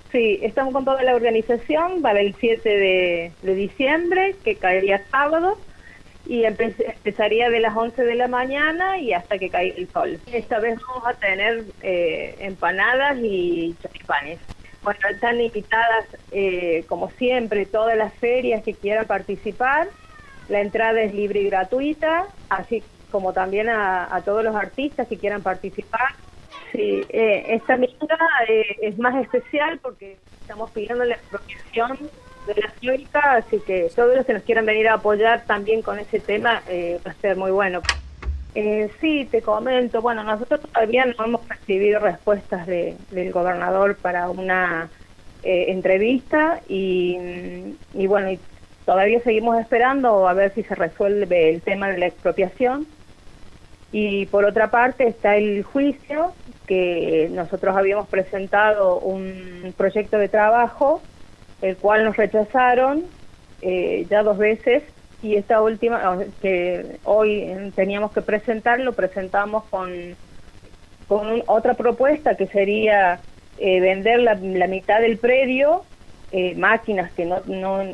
Sí, estamos con toda la organización para el 7 de diciembre, que caería sábado, y empezaría de las 11 de la mañana y hasta que caiga el sol. Esta vez vamos a tener empanadas y choripanes. Bueno, están invitadas, como siempre, todas las ferias que quieran participar. La entrada es libre y gratuita, así como también a todos los artistas que quieran participar. Sí, esta minga es más especial porque estamos pidiendo la expropiación de la fábrica, así que todos los que nos quieran venir a apoyar también con ese tema va a ser muy bueno. Sí, te comento, bueno, nosotros todavía no hemos recibido respuestas del gobernador para una entrevista y bueno, y todavía seguimos esperando a ver si se resuelve el tema de la expropiación. Y por otra parte está el juicio, que nosotros habíamos presentado un proyecto de trabajo, el cual nos rechazaron ya 2 veces, y esta última, que hoy teníamos que presentar, lo presentamos con otra propuesta que sería vender la mitad del predio, máquinas que no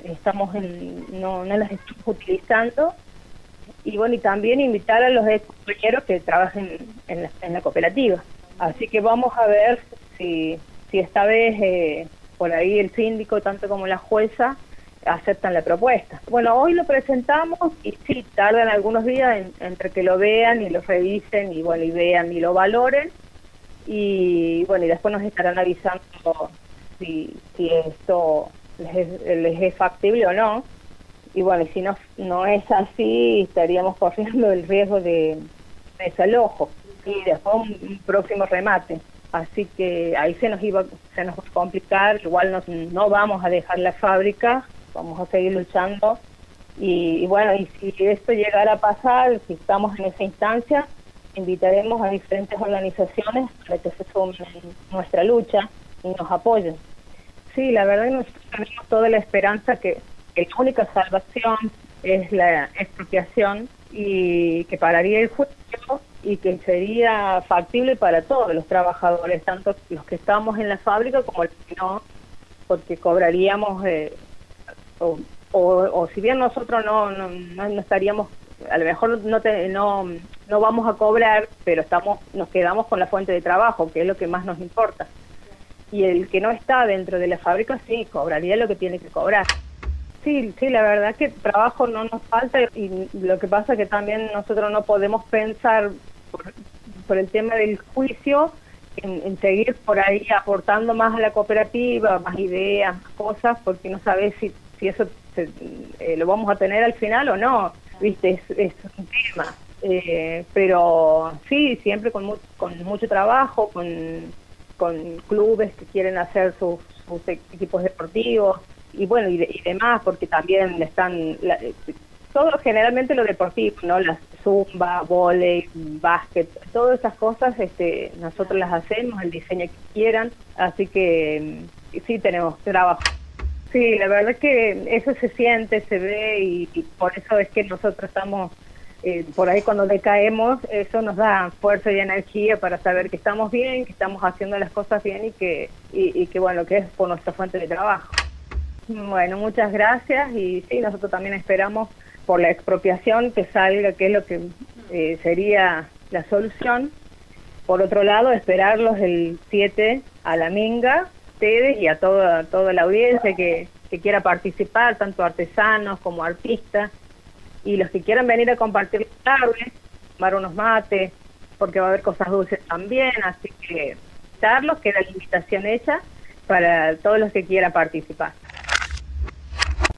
las estamos utilizando, y bueno, y también invitar a los compañeros que trabajen en la cooperativa. Así que vamos a ver si esta vez por ahí el síndico, tanto como la jueza, aceptan la propuesta. Bueno, hoy lo presentamos y sí, tardan algunos días entre que lo vean y lo revisen y bueno, y vean y lo valoren, y bueno, y después nos estarán avisando si esto les es factible o no. Y bueno, y si no es así, estaríamos corriendo el riesgo de desalojo y después un próximo remate. Así que ahí se nos va a complicar. Igual no vamos a dejar la fábrica, vamos a seguir luchando. Y bueno, y si esto llegara a pasar, si estamos en esa instancia, invitaremos a diferentes organizaciones para que se sumen en nuestra lucha y nos apoyen. Sí, la verdad que nosotros tenemos toda la esperanza que la única salvación es la expropiación y que pararía el juicio y que sería factible para todos los trabajadores, tanto los que estamos en la fábrica como los que no, porque cobraríamos, o si bien nosotros no estaríamos, a lo mejor no vamos a cobrar, pero nos quedamos con la fuente de trabajo, que es lo que más nos importa. Y el que no está dentro de la fábrica sí cobraría lo que tiene que cobrar. Sí, la verdad que trabajo no nos falta, y lo que pasa es que también nosotros no podemos pensar por el tema del juicio en seguir por ahí aportando más a la cooperativa, más ideas, más cosas, porque no sabes si eso lo vamos a tener al final o no, viste, es un tema. Pero sí, siempre con mucho trabajo, con clubes que quieren hacer sus equipos deportivos, y bueno, y demás, porque también están todo generalmente lo deportivo, ¿no? La zumba, vóley, básquet, todas esas cosas nosotros las hacemos, el diseño que quieran, así que sí tenemos trabajo. Sí, la verdad que eso se siente, se ve, y por eso es que nosotros estamos por ahí cuando decaemos, eso nos da fuerza y energía para saber que estamos bien, que estamos haciendo las cosas bien, y que bueno, que es por nuestra fuente de trabajo. Bueno, muchas gracias, y sí, nosotros también esperamos por la expropiación que salga, que es lo que sería la solución. Por otro lado, esperarlos el 7 a la minga, ustedes y a toda la audiencia que quiera participar, tanto artesanos como artistas, y los que quieran venir a compartir la tarde, tomar unos mates, porque va a haber cosas dulces también, así que Carlos, queda la invitación hecha para todos los que quieran participar.